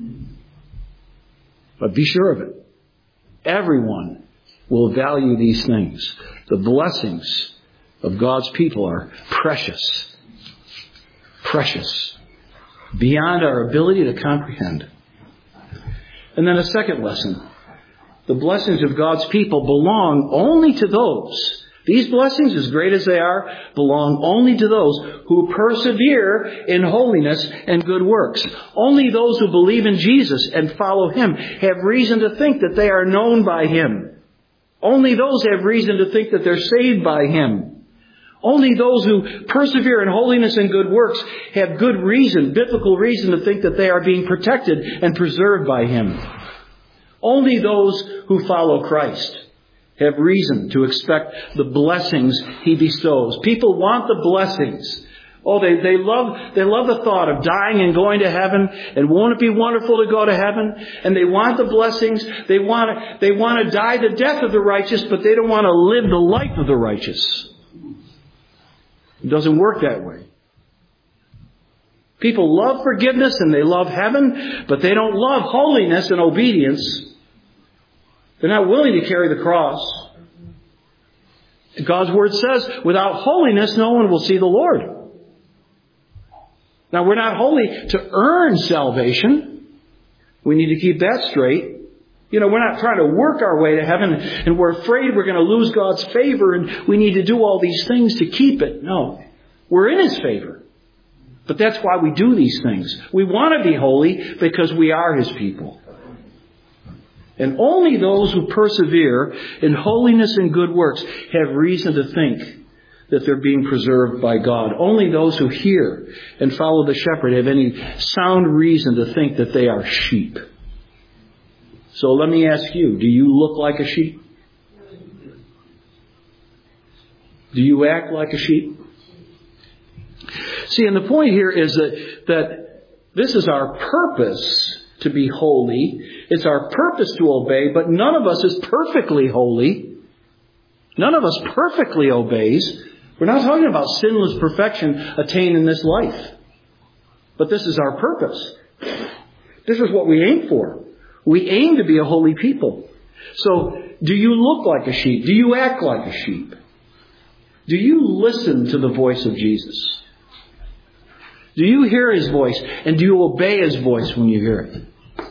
But be sure of it. Everyone will value these things. The blessings of God's people are precious. Precious. Beyond our ability to comprehend. And then a second lesson. The blessings of God's people belong only to those. These blessings, as great as they are, belong only to those who persevere in holiness and good works. Only those who believe in Jesus and follow Him have reason to think that they are known by Him. Only those have reason to think that they're saved by Him. Only those who persevere in holiness and good works have good reason, biblical reason to think that they are being protected and preserved by Him. Only those who follow Christ have reason to expect the blessings He bestows. People want the blessings. Oh, they love the thought of dying and going to heaven. And won't it be wonderful to go to heaven? And they want the blessings. They want to die the death of the righteous, but they don't want to live the life of the righteous. It doesn't work that way. People love forgiveness and they love heaven, but they don't love holiness and obedience. They're not willing to carry the cross. God's Word says, without holiness, no one will see the Lord. Now, we're not holy to earn salvation. We need to keep that straight. We're not trying to work our way to heaven and we're afraid we're going to lose God's favor and we need to do all these things to keep it. No, we're in His favor. But that's why we do these things. We want to be holy because we are His people. And only those who persevere in holiness and good works have reason to think that they're being preserved by God. Only those who hear and follow the shepherd have any sound reason to think that they are sheep. So let me ask you, do you look like a sheep? Do you act like a sheep? See, and the point here is that this is our purpose to be holy. It's our purpose to obey, but none of us is perfectly holy. None of us perfectly obeys. We're not talking about sinless perfection attained in this life. But this is our purpose. This is what we aim for. We aim to be a holy people. So, do you look like a sheep? Do you act like a sheep? Do you listen to the voice of Jesus? Do you hear His voice? And do you obey His voice when you hear it?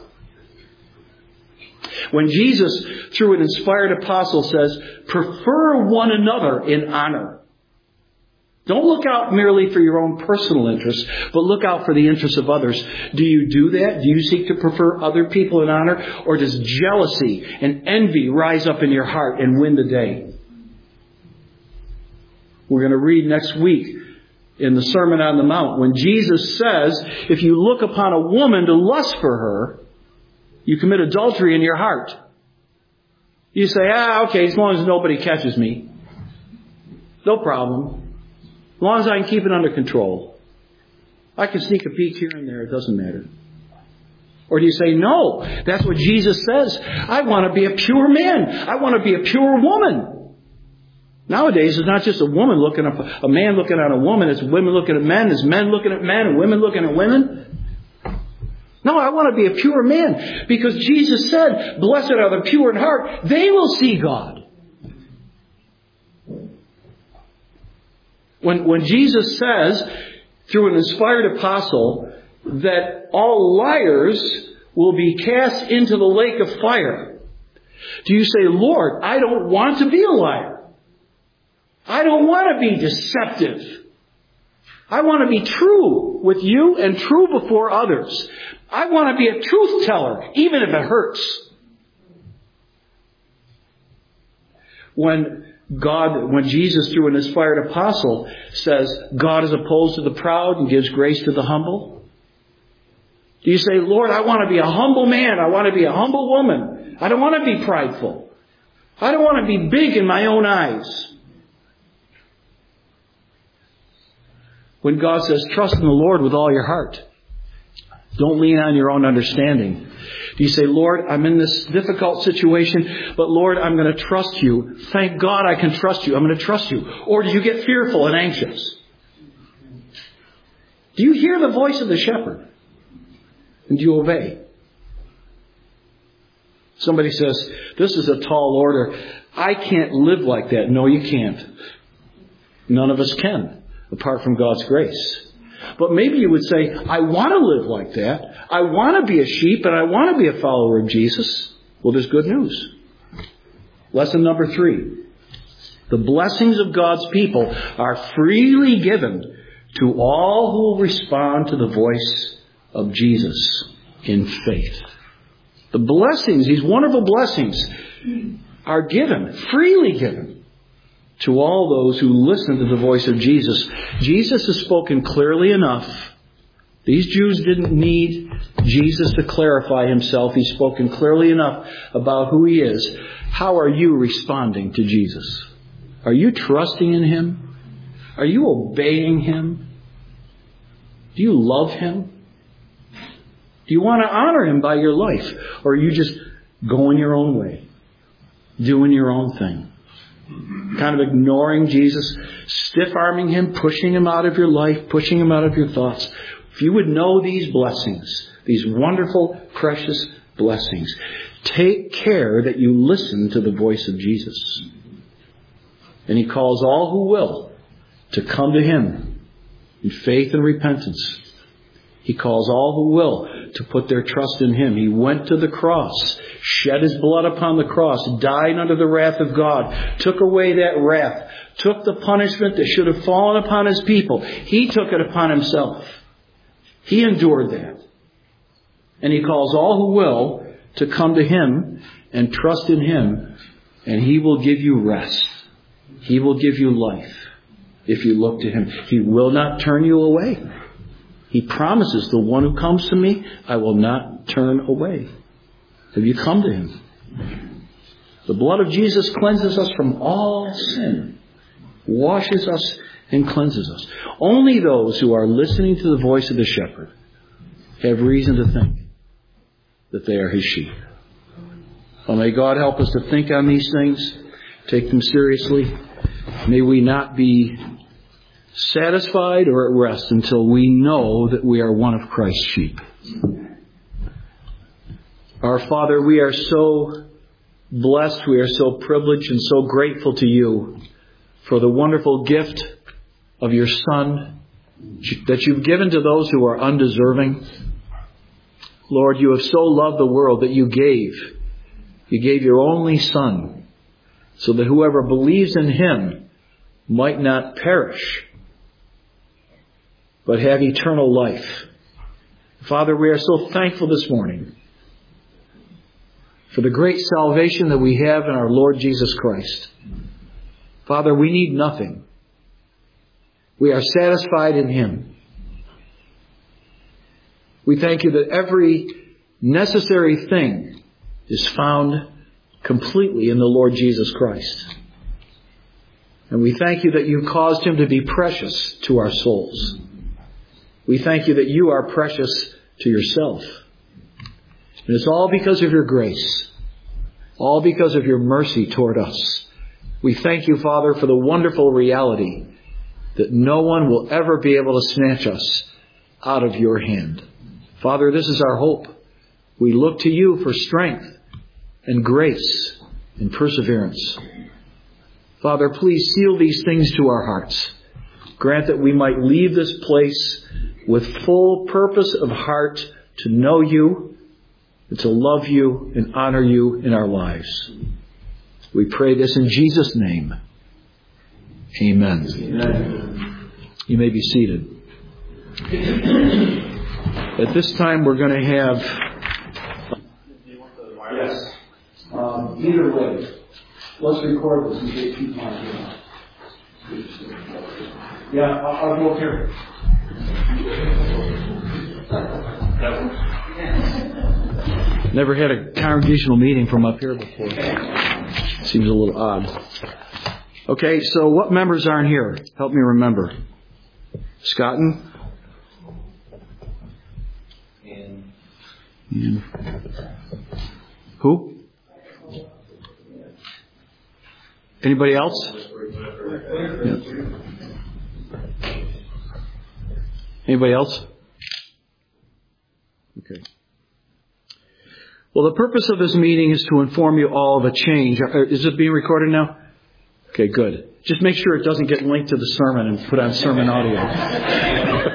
When Jesus, through an inspired apostle, says, prefer one another in honor. Don't look out merely for your own personal interests, but look out for the interests of others. Do you do that? Do you seek to prefer other people in honor? Or does jealousy and envy rise up in your heart and win the day? We're going to read next week in the Sermon on the Mount when Jesus says, if you look upon a woman to lust for her, you commit adultery in your heart. You say, okay, as long as nobody catches me. No problem. As long as I can keep it under control. I can sneak a peek here and there. It doesn't matter. Or do you say, no, that's what Jesus says. I want to be a pure man. I want to be a pure woman. Nowadays, it's not just a woman looking at a man looking at a woman. It's women looking at men. It's men looking at men and women looking at women. No, I want to be a pure man. Because Jesus said, blessed are the pure in heart. They will see God. When Jesus says, through an inspired apostle, that all liars will be cast into the lake of fire, do you say, Lord, I don't want to be a liar. I don't want to be deceptive. I want to be true with you and true before others. I want to be a truth teller, even if it hurts. When Jesus, through an inspired apostle, says, God is opposed to the proud and gives grace to the humble, do you say, Lord, I want to be a humble man. I want to be a humble woman. I don't want to be prideful. I don't want to be big in my own eyes. When God says, trust in the Lord with all your heart. Don't lean on your own understanding. Do you say, Lord, I'm in this difficult situation, but Lord, I'm going to trust you. Thank God I can trust you. I'm going to trust you. Or do you get fearful and anxious? Do you hear the voice of the shepherd? And do you obey? Somebody says, this is a tall order. I can't live like that. No, you can't. None of us can, apart from God's grace. But maybe you would say, I want to live like that. I want to be a sheep and I want to be a follower of Jesus. Well, there's good news. Lesson number 3. The blessings of God's people are freely given to all who will respond to the voice of Jesus in faith. The blessings, these wonderful blessings, are given, freely given, to all those who listen to the voice of Jesus. Jesus has spoken clearly enough. These Jews didn't need Jesus to clarify himself. He's spoken clearly enough about who he is. How are you responding to Jesus? Are you trusting in him? Are you obeying him? Do you love him? Do you want to honor him by your life? Or are you just going your own way, doing your own thing? Kind of ignoring Jesus, stiff-arming him, pushing him out of your life, pushing him out of your thoughts. If you would know these blessings, these wonderful, precious blessings, take care that you listen to the voice of Jesus. And he calls all who will to come to him in faith and repentance. He calls all who will to put their trust in him. He went to the cross, shed his blood upon the cross, died under the wrath of God, took away that wrath, took the punishment that should have fallen upon his people. He took it upon himself. He endured that. And he calls all who will to come to him and trust in him, and he will give you rest. He will give you life if you look to him. He will not turn you away. He promises, the one who comes to me, I will not turn away. Have you come to him? The blood of Jesus cleanses us from all sin, washes us and cleanses us. Only those who are listening to the voice of the shepherd have reason to think that they are his sheep. Well, may God help us to think on these things, take them seriously. May we not be satisfied or at rest until we know that we are one of Christ's sheep. Our Father, we are so blessed, we are so privileged and so grateful to you for the wonderful gift of your Son that you've given to those who are undeserving. Lord, you have so loved the world that you gave your only Son so that whoever believes in him might not perish, but have eternal life. Father, we are so thankful this morning for the great salvation that we have in our Lord Jesus Christ. Father, we need nothing. We are satisfied in Him. We thank You that every necessary thing is found completely in the Lord Jesus Christ. And we thank You that You caused Him to be precious to our souls. We thank You that You are precious to Yourself. And it's all because of Your grace. All because of Your mercy toward us. We thank You, Father, for the wonderful reality that no one will ever be able to snatch us out of Your hand. Father, this is our hope. We look to You for strength and grace and perseverance. Father, please seal these things to our hearts. Grant that we might leave this place with full purpose of heart to know You, and to love You and honor You in our lives. We pray this in Jesus' name. Amen. Amen. You may be seated. At this time, we're going to have... Yes. Either way, let's record this in case people aren't here. Yeah, I'll go up here. Never had a congregational meeting from up here before. Seems a little odd. Okay, so what members aren't here? Help me remember. Scotton? And who? Anybody else? Yeah. Anybody else? Okay. Well, the purpose of this meeting is to inform you all of a change. Is it being recorded now? Okay, good. Just make sure it doesn't get linked to the sermon and put on sermon audio.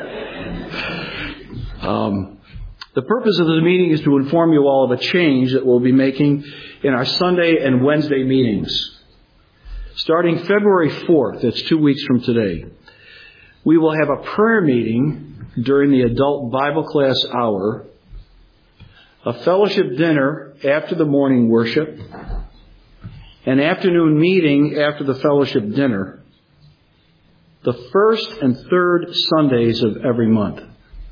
The purpose of this meeting is to inform you all of a change that we'll be making in our Sunday and Wednesday meetings. Starting February 4th, that's 2 weeks from today, we will have a prayer meeting during the adult Bible class hour, a fellowship dinner after the morning worship, an afternoon meeting after the fellowship dinner, the first and third Sundays of every month.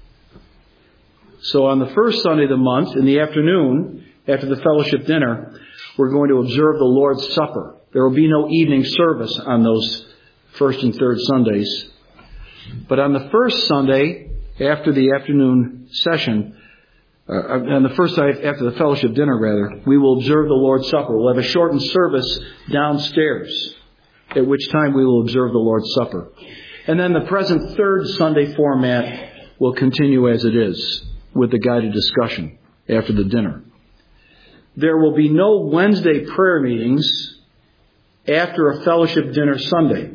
So on the first Sunday of the month, in the afternoon, after the fellowship dinner, we're going to observe the Lord's Supper. There will be no evening service on those first and third Sundays. But on the first Sunday, after the afternoon session, on the first Sunday after the fellowship dinner, rather, we will observe the Lord's Supper. We'll have a shortened service downstairs, at which time we will observe the Lord's Supper. And then the present third Sunday format will continue as it is, with the guided discussion after the dinner. There will be no Wednesday prayer meetings after a fellowship dinner Sunday.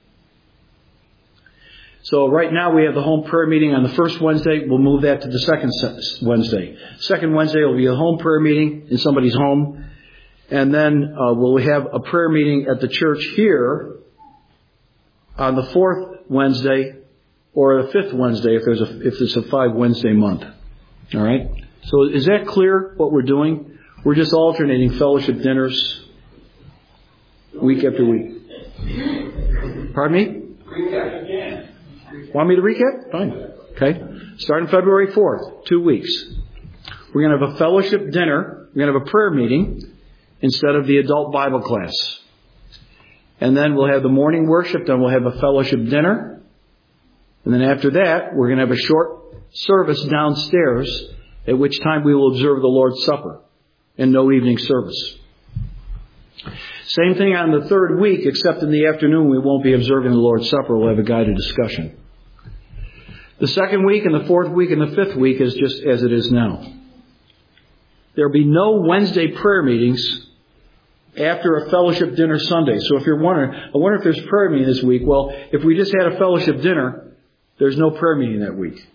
So right now we have the home prayer meeting on the first Wednesday. We'll move that to the second Wednesday. Second Wednesday will be a home prayer meeting in somebody's home. And then we'll have a prayer meeting at the church here on the fourth Wednesday or the fifth Wednesday if it's a 5 Wednesday month. All right? So is that clear what we're doing? We're just alternating fellowship dinners week after week. Pardon me? Recap. Want me to recap? Fine. Okay. Starting February 4th, 2 weeks. We're going to have a fellowship dinner. We're going to have a prayer meeting instead of the adult Bible class. And then we'll have the morning worship. Then we'll have a fellowship dinner. And then after that, we're going to have a short service downstairs, at which time we will observe the Lord's Supper and no evening service. Same thing on the third week, except in the afternoon we won't be observing the Lord's Supper. We'll have a guided discussion. The second week and the fourth week and the fifth week is just as it is now. There will be no Wednesday prayer meetings after a fellowship dinner Sunday. So if you're wondering, I wonder if there's prayer meeting this week. Well, if we just had a fellowship dinner, there's no prayer meeting that week.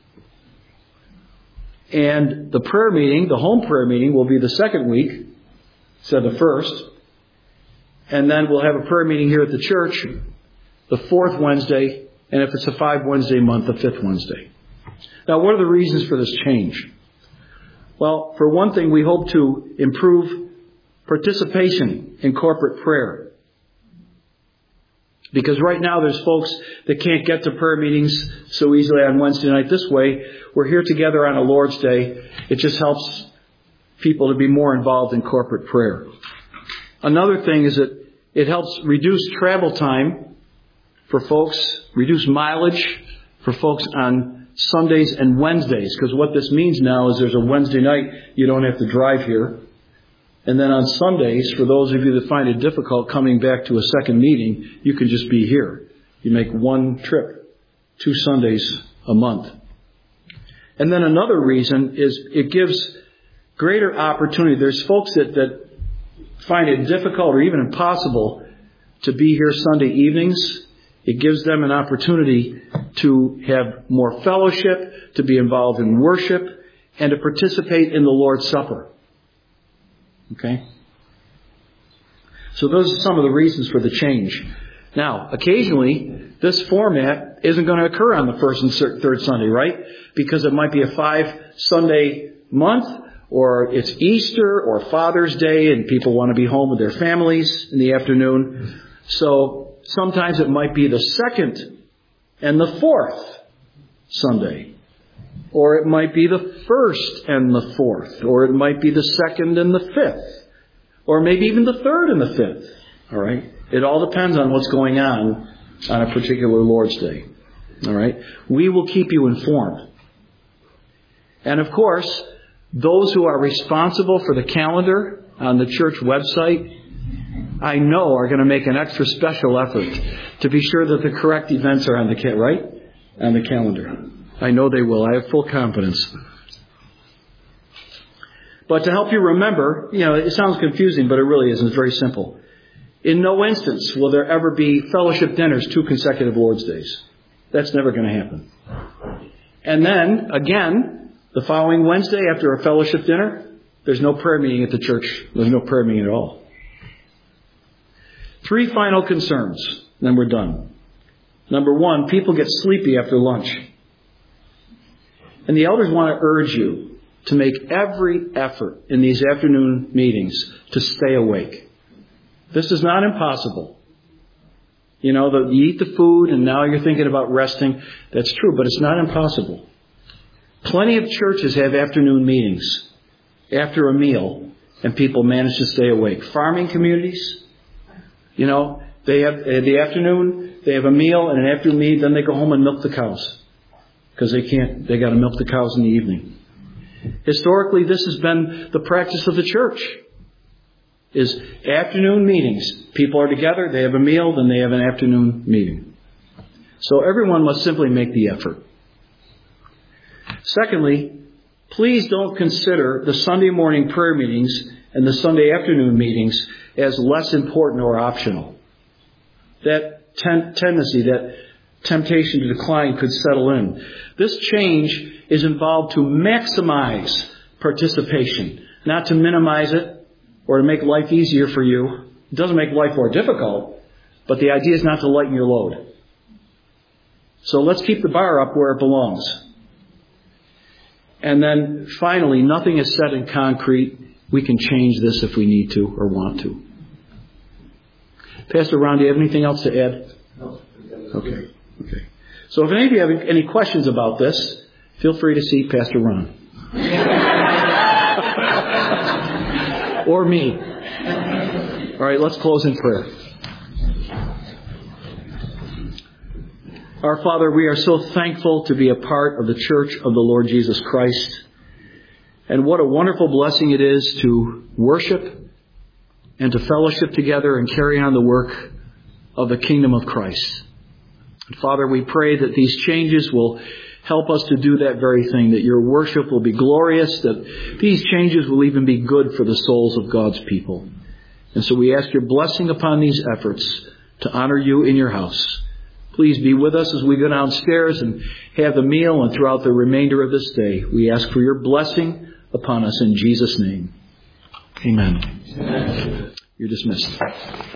And the prayer meeting, the home prayer meeting, will be the second week instead of the first. And then we'll have a prayer meeting here at the church the fourth Wednesday. And if it's a 5 Wednesday month, the fifth Wednesday. Now, what are the reasons for this change? Well, for one thing, we hope to improve participation in corporate prayer. Because right now there's folks that can't get to prayer meetings so easily on Wednesday night. This way, we're here together on a Lord's Day. It just helps people to be more involved in corporate prayer. Another thing is that it helps reduce travel time for folks, reduce mileage for folks on Sundays and Wednesdays. Because what this means now is there's a Wednesday night, you don't have to drive here. And then on Sundays, for those of you that find it difficult coming back to a second meeting, you can just be here. You make one trip, 2 Sundays a month. And then another reason is it gives greater opportunity. There's folks that find it difficult or even impossible to be here Sunday evenings. It gives them an opportunity to have more fellowship, to be involved in worship, and to participate in the Lord's Supper. Okay? So those are some of the reasons for the change. Now, occasionally, this format isn't going to occur on the first and third Sunday, right? Because it might be a 5-Sunday month, or it's Easter or Father's Day, and people want to be home with their families in the afternoon. So sometimes it might be the second and the fourth Sunday. Or it might be the first and the fourth. Or it might be the second and the fifth. Or maybe even the third and the fifth. All right? It all depends on what's going on a particular Lord's Day. All right? We will keep you informed. And of course, those who are responsible for the calendar on the church website, I know are going to make an extra special effort to be sure that the correct events are on the calendar. I know they will. I have full confidence. But to help you remember, it sounds confusing, but it really isn't. It's very simple. In no instance will there ever be fellowship dinners 2 consecutive Lord's Days. That's never going to happen. And then, again, the following Wednesday after a fellowship dinner, there's no prayer meeting at the church. There's no prayer meeting at all. 3 final concerns, then we're done. Number 1, people get sleepy after lunch. And the elders want to urge you to make every effort in these afternoon meetings to stay awake. This is not impossible. You eat the food and now you're thinking about resting. That's true, but it's not impossible. Plenty of churches have afternoon meetings after a meal, and people manage to stay awake. Farming communities, they have the afternoon, they have a meal, and after a meal, then they go home and milk the cows. Because they got to milk the cows in the evening. Historically, this has been the practice of the church. Is afternoon meetings. People are together, they have a meal, then they have an afternoon meeting. So everyone must simply make the effort. Secondly, please don't consider the Sunday morning prayer meetings and the Sunday afternoon meetings as less important or optional. That tendency, that temptation to decline could settle in. This change is involved to maximize participation, not to minimize it or to make life easier for you. It doesn't make life more difficult, but the idea is not to lighten your load. So let's keep the bar up where it belongs. And then finally, nothing is set in concrete. We can change this if we need to or want to. Pastor Ron, do you have anything else to add? No. Okay. So if any of you have any questions about this, feel free to see Pastor Ron. Or me. All right, let's close in prayer. Our Father, we are so thankful to be a part of the Church of the Lord Jesus Christ. And what a wonderful blessing it is to worship and to fellowship together and carry on the work of the kingdom of Christ. And Father, we pray that these changes will help us to do that very thing, that your worship will be glorious, that these changes will even be good for the souls of God's people. And so we ask your blessing upon these efforts to honor you in your house. Please be with us as we go downstairs and have the meal and throughout the remainder of this day. We ask for your blessing upon us in Jesus' name. Amen. You're dismissed.